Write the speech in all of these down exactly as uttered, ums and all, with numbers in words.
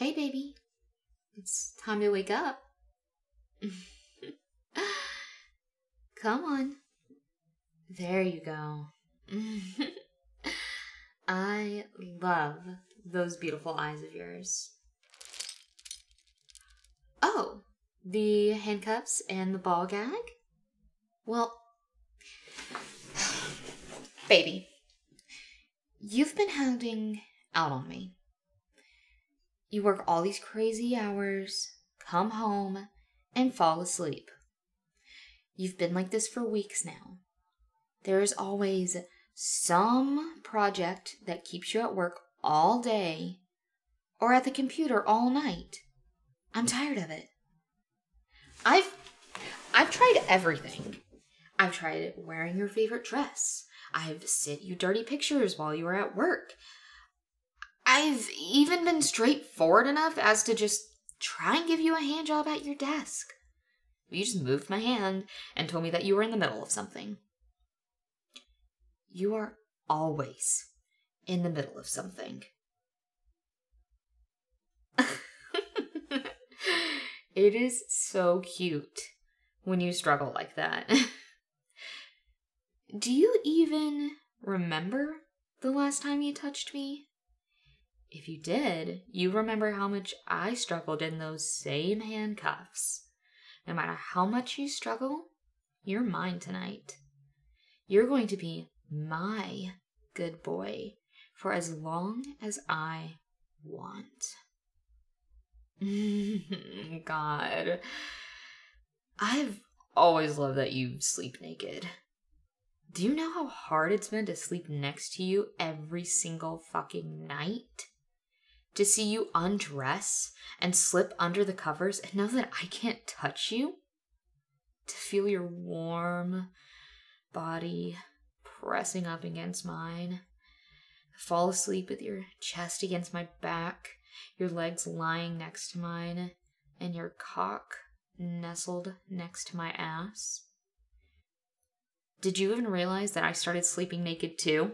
Hey, baby. It's time to wake up. Come on. There you go. I love those beautiful eyes of yours. Oh, the handcuffs and the ball gag? Well, baby, you've been hounding out on me. You work all these crazy hours, come home, and fall asleep. You've been like this for weeks now. There is always some project that keeps you at work all day or at the computer all night. I'm tired of it. I've I've tried everything. I've tried wearing your favorite dress. I've sent you dirty pictures while you were at work. I've even been straightforward enough as to just try and give you a hand job at your desk. You just moved my hand and told me that you were in the middle of something. You are always in the middle of something. It is so cute when you struggle like that. Do you even remember the last time you touched me? If you did, you remember how much I struggled in those same handcuffs. No matter how much you struggle, you're mine tonight. You're going to be my good boy for as long as I want. God. I've always loved that you sleep naked. Do you know how hard it's been to sleep next to you every single fucking night? To see you undress and slip under the covers and know that I can't touch you? To feel your warm body pressing up against mine. Fall asleep with your chest against my back, your legs lying next to mine, and your cock nestled next to my ass. Did you even realize that I started sleeping naked too?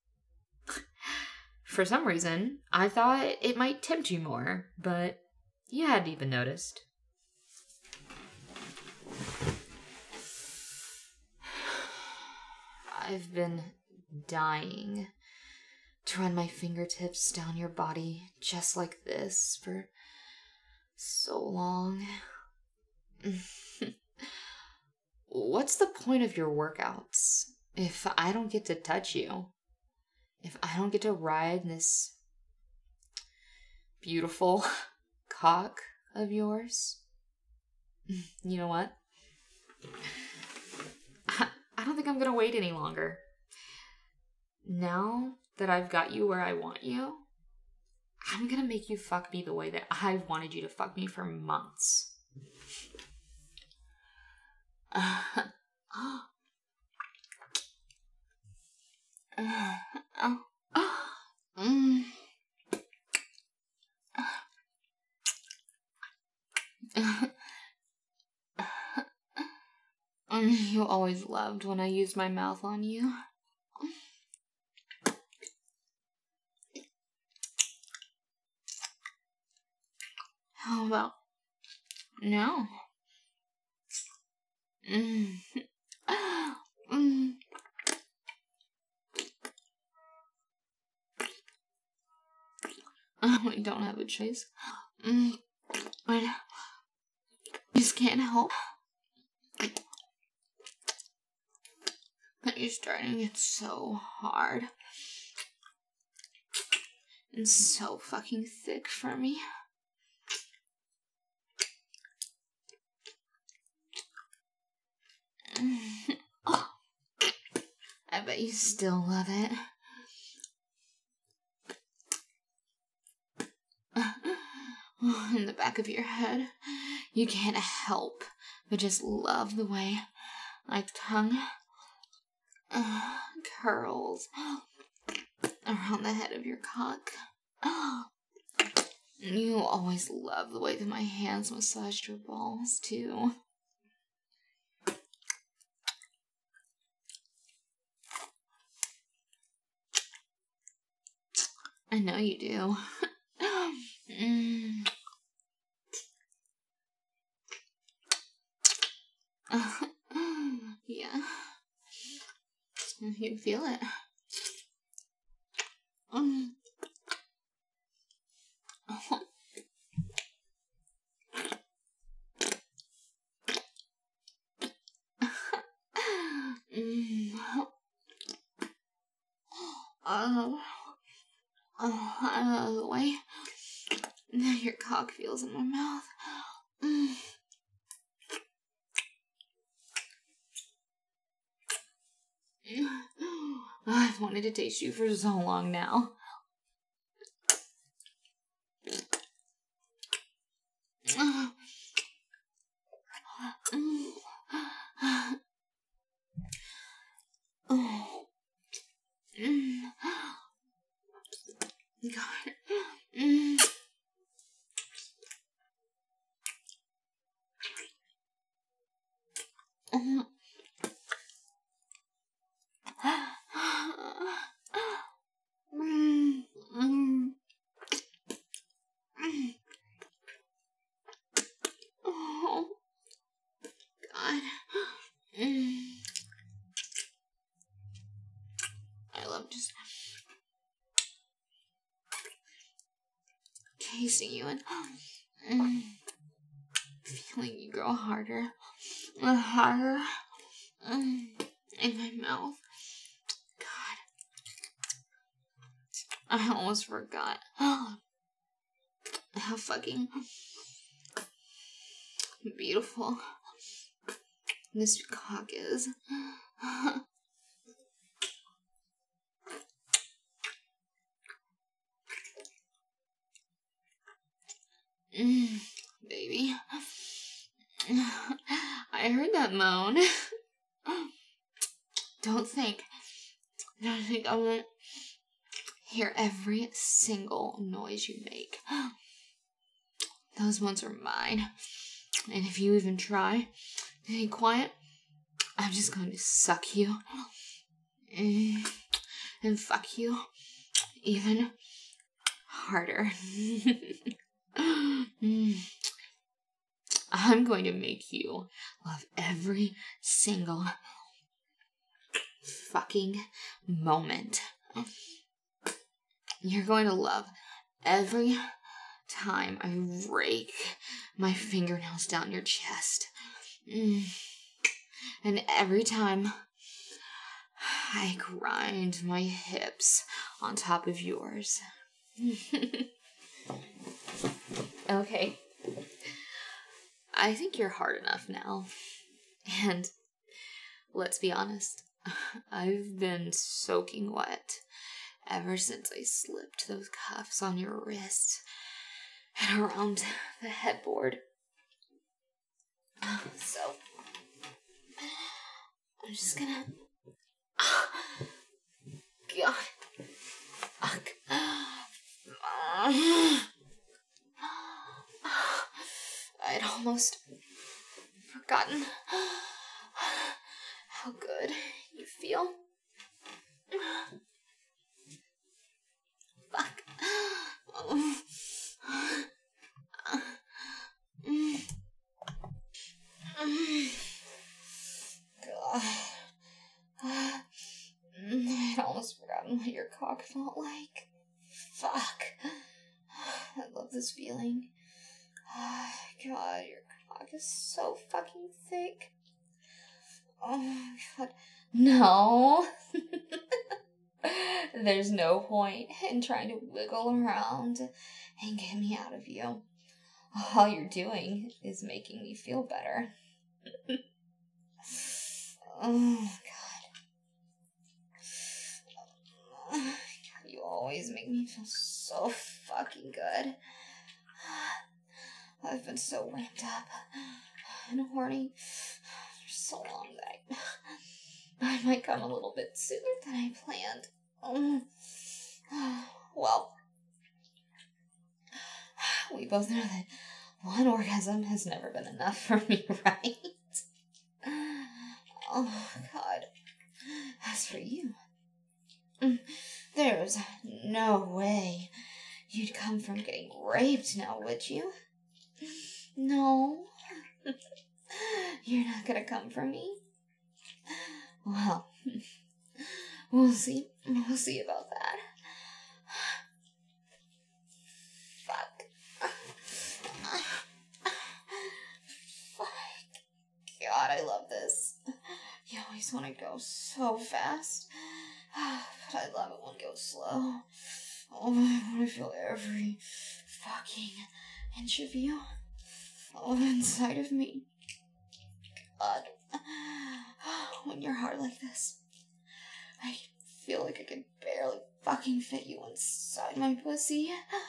For some reason, I thought it might tempt you more, but you hadn't even noticed. I've been dying to run my fingertips down your body just like this for so long. What's the point of your workouts if I don't get to touch you? If I don't get to ride this beautiful cock of yours? You know what? I, I don't think I'm gonna wait any longer. Now that I've got you where I want you, I'm gonna make you fuck me the way that I've wanted you to fuck me for months. Uh, oh. Uh, oh. Mm. You always loved when I used my mouth on you. How about no? Mm. Mm. We don't have a choice. Mm. I just can't help. But you're starting to get so hard. And so fucking thick for me. Oh, I bet you still love it. In the back of your head, you can't help but just love the way my tongue uh, curls around the head of your cock. You always love the way that my hands massaged your balls, too. I know you do. mm. you feel it. Mm. Oh. mm. Oh. Oh, out of the way. Now your cock feels in my mouth. Mm. I've wanted to taste you for so long now. Mm. Oh. Mm. God. Mm. Mm. Mm. Mm. Oh, God. Mm. I love just casing you and mm. feeling you grow harder and harder mm. in my mouth. God. I almost forgot how fucking beautiful this cock is. mm, baby. I heard that moan. Don't think. Don't think I won't hear every single noise you make. Those ones are mine. And if you even try to be quiet, I'm just going to suck you and fuck you even harder. I'm going to make you love every single fucking moment. You're going to love every time I rake my fingernails down your chest. And every time I grind my hips on top of yours. Okay. I think you're hard enough now. And let's be honest, I've been soaking wet ever since I slipped those cuffs on your wrists and around the headboard. So, I'm just gonna... God. Fuck. I'd almost forgotten how good you feel. Fuck. God. I'd almost forgotten what your cock felt like. Fuck. I love this feeling. God, your cock is so fucking thick. Oh my God. No. There's no point in trying to wiggle around and get me out of you. All you're doing is making me feel better. Oh, God. You always make me feel so fucking good. I've been so ramped up and horny for so long that I, I might come a little bit sooner than I planned. Well, we both know that one orgasm has never been enough for me, right? Oh, God. As for you, there's no way you'd come from getting raped now, would you? No. You're not gonna come for me? Well, We'll see. We'll see about that. Fuck. Fuck. God, I love this. You always want to go so fast. But I love it when it goes slow. Oh, I want to feel every fucking inch of you. Oh, inside of me. God. When you're hard like this, I feel like I can barely fucking fit you inside my pussy.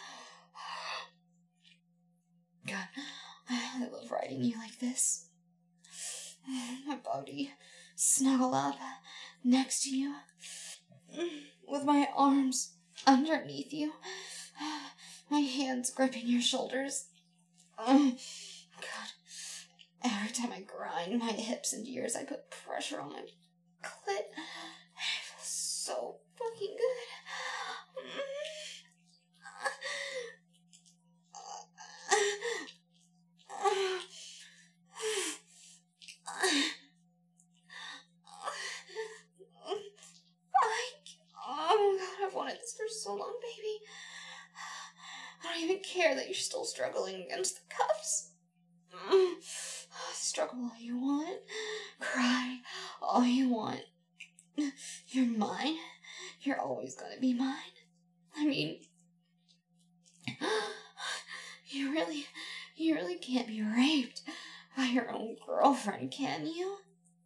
God, I love riding you like this. My body snuggle up next to you, with my arms underneath you, my hands gripping your shoulders. God, every time I grind my hips into yours, I put pressure on my clit. I feel so fucking good. Oh God, I've wanted this for so long, baby. I don't even care that you're still struggling against the cuffs. Struggle all you want. Cry all you want. You're mine. You're always gonna be mine. I mean, you really, you really can't be raped by your own girlfriend, can you?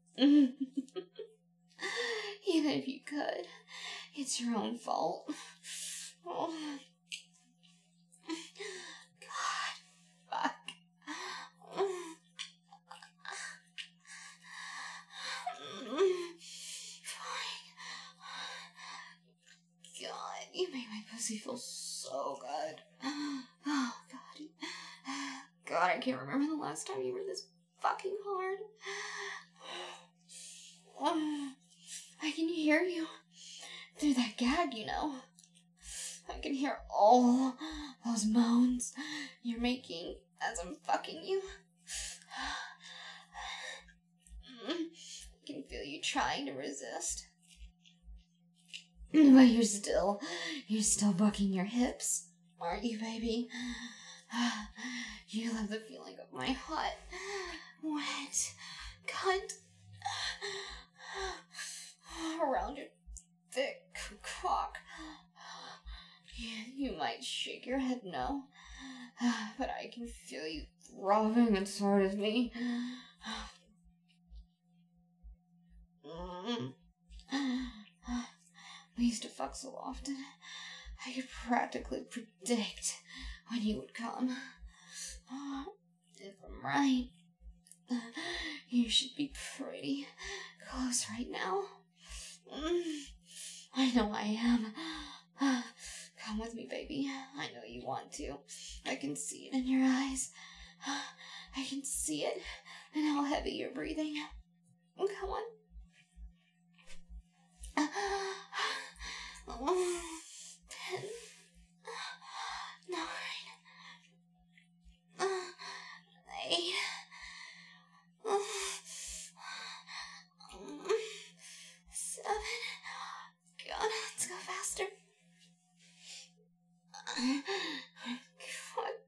Even if you could, it's your own fault. Oh. God, fuck. God, you make my pussy feel so good. Oh, God. God, I can't remember the last time you were this fucking hard. Um, I can hear you through that gag, you know. I can hear all those moans you're making as I'm fucking you. I can feel you trying to resist. But you're still, you're still bucking your hips, aren't you, baby? You love the feeling of my hot, wet cunt around your thick cock. You, you might shake your head no, but I can feel you throbbing inside of me. Mm. We used to fuck so often, I could practically predict when you would come. If I'm right, you should be pretty close right now. I know I am. Come with me, baby. I know you want to. I can see it in your eyes. I can see it in how heavy you're breathing. Come on. Ten, nine, eight, seven. God, let's go faster. God.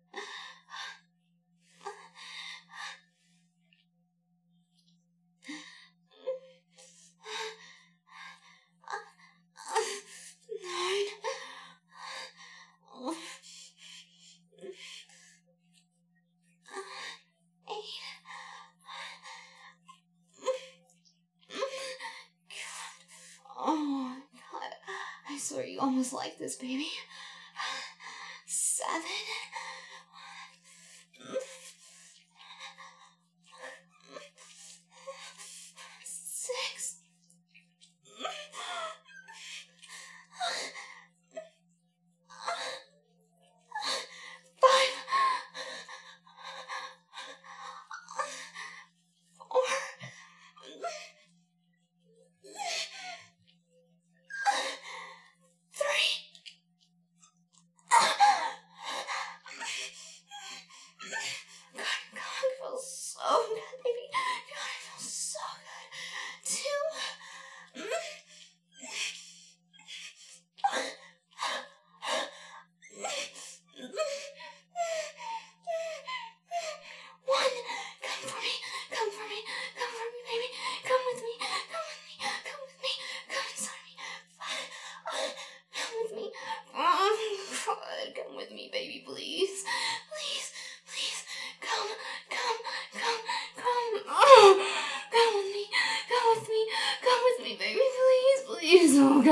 Nine. Eight. Oh, God. I swear you almost like this, baby. Seven. Six. Five. Four. Three.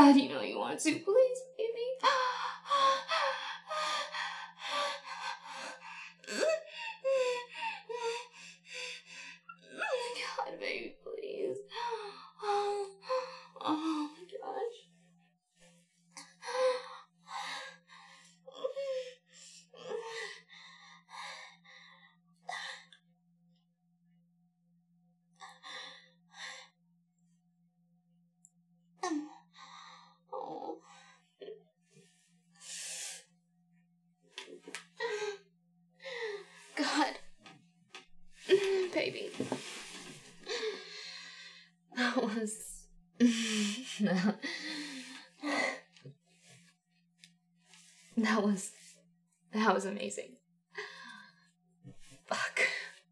God, you know you want to, please, baby. God, baby, please. Oh, oh my gosh. Oh. God. Baby. That was... that was... That was amazing. Fuck.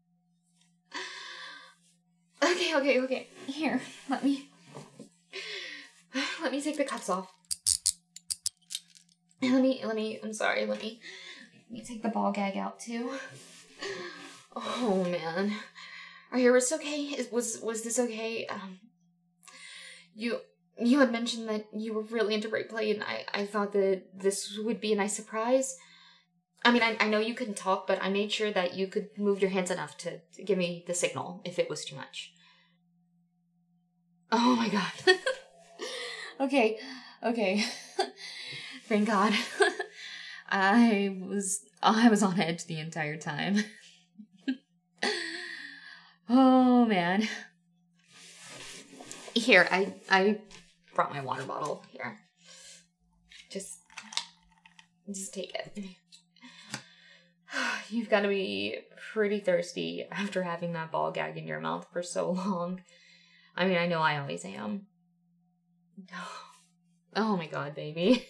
Okay, okay, okay. Here, let me... Let me take the cuffs off. Let me, let me, I'm sorry, let me... Let me take the ball gag out, too. Oh, man. Are your wrists okay? Is, was was this okay? Um, you you had mentioned that you were really into break play, and I, I thought that this would be a nice surprise. I mean, I, I know you couldn't talk, but I made sure that you could move your hands enough to, to give me the signal if it was too much. Oh my god. Okay, okay. Thank God. I was I was on edge the entire time. Oh man. Here, I I brought my water bottle here. Just just take it. You've got to be pretty thirsty after having that ball gag in your mouth for so long. I mean, I know I always am. Oh my god, baby.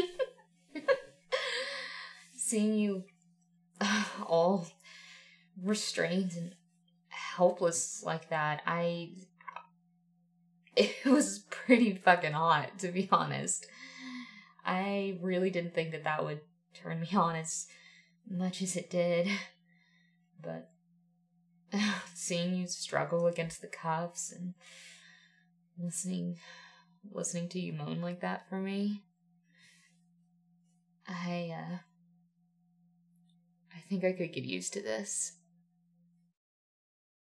Seeing you uh, all restrained and helpless like that, I... It was pretty fucking hot, to be honest. I really didn't think that that would turn me on as much as it did. But uh, seeing you struggle against the cuffs and listening... listening to you moan like that for me, I, uh, I think I could get used to this.